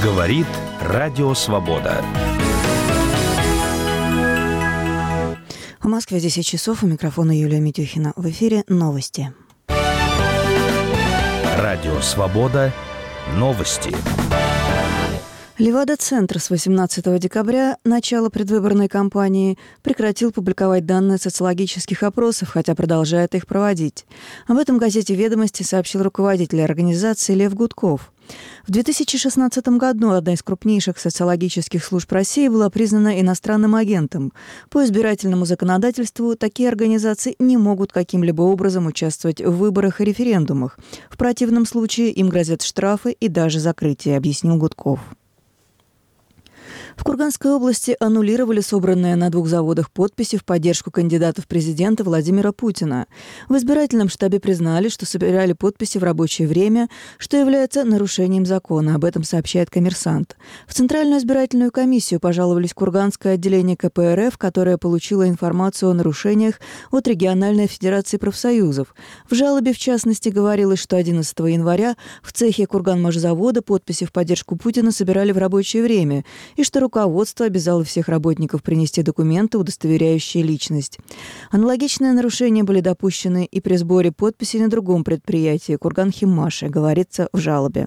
Говорит Радио Свобода. В Москве 10 часов. У микрофона Юлия Митюхина. В эфире новости. Радио Свобода. Новости. Левада-центр с 18 декабря, начала предвыборной кампании, прекратил публиковать данные социологических опросов, хотя продолжает их проводить. Об этом газете «Ведомости» сообщил руководитель организации Лев Гудков. В 2016 году одна из крупнейших социологических служб России была признана иностранным агентом. По избирательному законодательству такие организации не могут каким-либо образом участвовать в выборах и референдумах. В противном случае им грозят штрафы и даже закрытие, объяснил Гудков. В Курганской области аннулировали собранные на 2 заводах подписи в поддержку кандидата в президенты Владимира Путина. В избирательном штабе признали, что собирали подписи в рабочее время, что является нарушением закона. Об этом сообщает «Коммерсант». В Центральную избирательную комиссию пожаловались Курганское отделение КПРФ, которое получило информацию о нарушениях от региональной федерации профсоюзов. В жалобе, в частности, говорилось, что 11 января в цехе Курганмашзавода подписи в поддержку Путина собирали в рабочее время, и что руководство обязало всех работников принести документы, удостоверяющие личность. Аналогичные нарушения были допущены и при сборе подписей на другом предприятии Курганхиммаше, говорится в жалобе.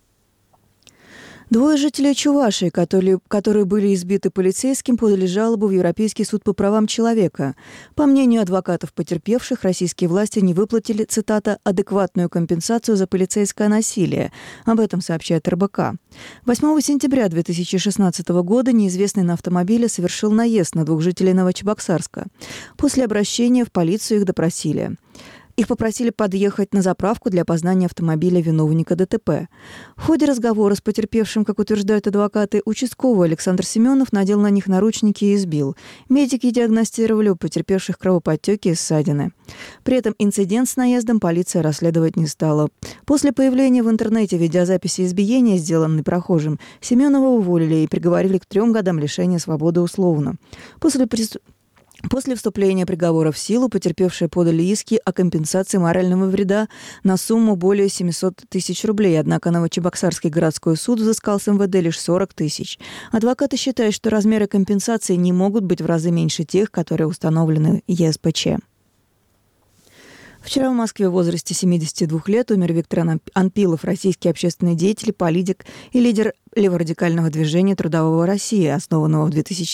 2 жителей Чувашии, которые были избиты полицейским, подали жалобу в Европейский суд по правам человека. По мнению адвокатов потерпевших, российские власти не выплатили, цитата, «адекватную компенсацию за полицейское насилие». Об этом сообщает РБК. 8 сентября 2016 года неизвестный на автомобиле совершил наезд на 2 жителей Новочебоксарска. После обращения в полицию их допросили. Их попросили подъехать на заправку для опознания автомобиля виновника ДТП. В ходе разговора с потерпевшим, как утверждают адвокаты, участковый Александр Семенов надел на них наручники и избил. Медики диагностировали у потерпевших кровоподтеки и ссадины. При этом инцидент с наездом полиция расследовать не стала. После появления в интернете видеозаписи избиения, сделанной прохожим, Семенова уволили и приговорили к 3 годам лишения свободы условно. После вступления приговора в силу потерпевшие подали иски о компенсации морального вреда на сумму более 700 тысяч рублей, однако Новочебоксарский городской суд взыскал с МВД лишь 40 тысяч. Адвокаты считают, что размеры компенсации не могут быть в разы меньше тех, которые установлены ЕСПЧ. Вчера в Москве в возрасте 72 лет умер Виктор Анпилов, российский общественный деятель, политик и лидер леворадикального движения «Трудового России», основанного в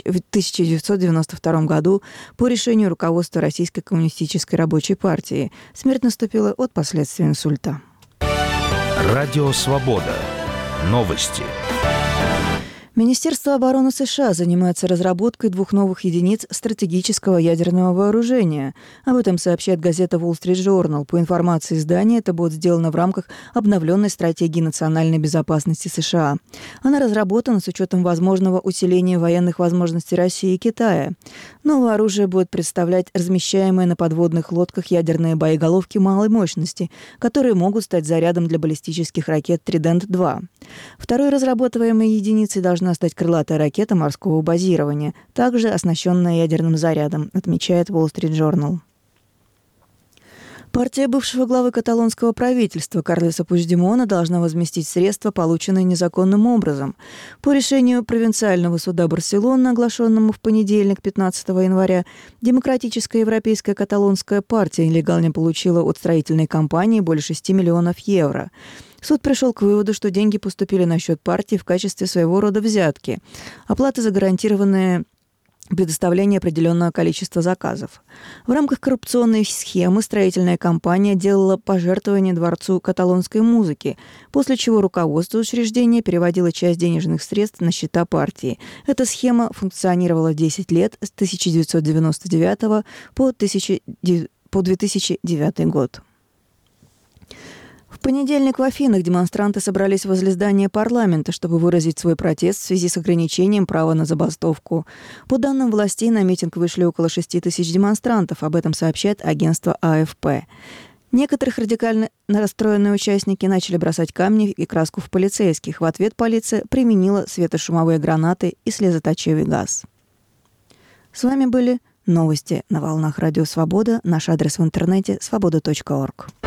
1992 году по решению руководства Российской коммунистической рабочей партии. Смерть наступила от последствий инсульта. Радио Свобода. Новости. Министерство обороны США занимается разработкой 2 новых единиц стратегического ядерного вооружения. Об этом сообщает газета Wall Street Journal. По информации издания, это будет сделано в рамках обновленной стратегии национальной безопасности США. Она разработана с учетом возможного усиления военных возможностей России и Китая. Новое оружие будет представлять размещаемые на подводных лодках ядерные боеголовки малой мощности, которые могут стать зарядом для баллистических ракет «Тридент-2». Второй разрабатываемой единицей должна стать крылатая ракета морского базирования, также оснащенная ядерным зарядом, отмечает Wall Street Journal. Партия бывшего главы каталонского правительства Карлеса Пучдемона должна возместить средства, полученные незаконным образом. По решению провинциального суда Барселоны, оглашенному в понедельник, 15 января, Демократическая европейская каталонская партия нелегально получила от строительной компании более 6 миллионов евро. Суд пришел к выводу, что деньги поступили на счет партии в качестве своего рода взятки. Оплата за гарантированное предоставление определенного количества заказов. В рамках коррупционной схемы строительная компания делала пожертвования Дворцу каталонской музыки, после чего руководство учреждения переводило часть денежных средств на счета партии. Эта схема функционировала 10 лет с 1999 по 2009 год. В понедельник в Афинах демонстранты собрались возле здания парламента, чтобы выразить свой протест в связи с ограничением права на забастовку. По данным властей, на митинг вышли около 6 тысяч демонстрантов. Об этом сообщает агентство АФП. Некоторых радикально настроенные участники начали бросать камни и краску в полицейских. В ответ полиция применила светошумовые гранаты и слезоточивый газ. С вами были новости на волнах Радио Свобода. Наш адрес в интернете – свобода.орг.